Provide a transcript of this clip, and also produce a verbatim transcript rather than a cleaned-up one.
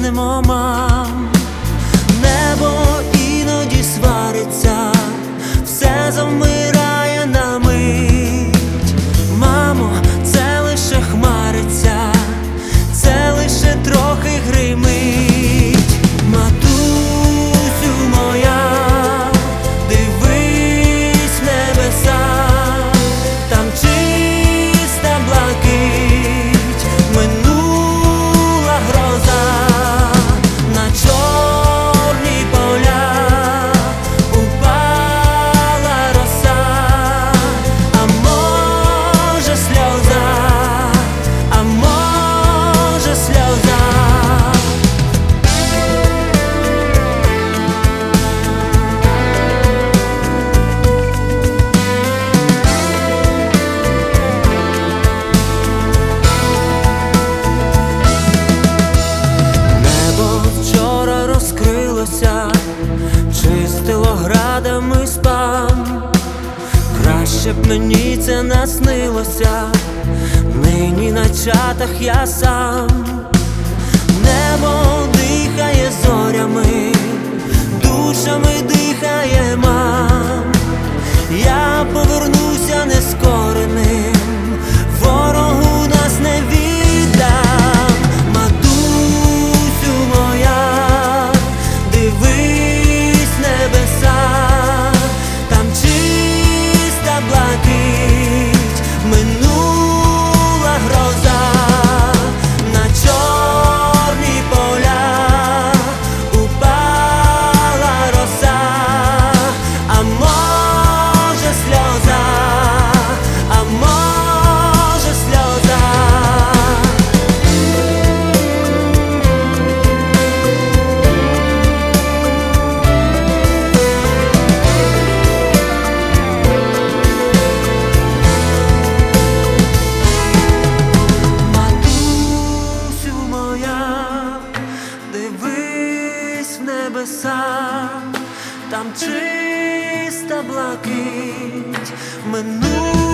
прагнемо, мам. Небо іноді свариться, все завмирає на мить. Мамо, це лише хмариться, це лише трохи гримить. Матусю моя, дивись в небеса, там чиста блакить, минула гроза, на чорні поля упала роса, а може сльоза, а може сльоза. Чистило градами спам, краще б мені це наснилося, нині на чатах я сам. Небо дихає зорями, душами дихає, мам. Я повернуся нескореним, ворогу нас не віддам. Матусю моя, дивись небеса, там чиста блакить, минула гроза, на чорні поля упала роса, а може сльоза, а може сльоза. Дивись в небеса, там чиста блакить, минула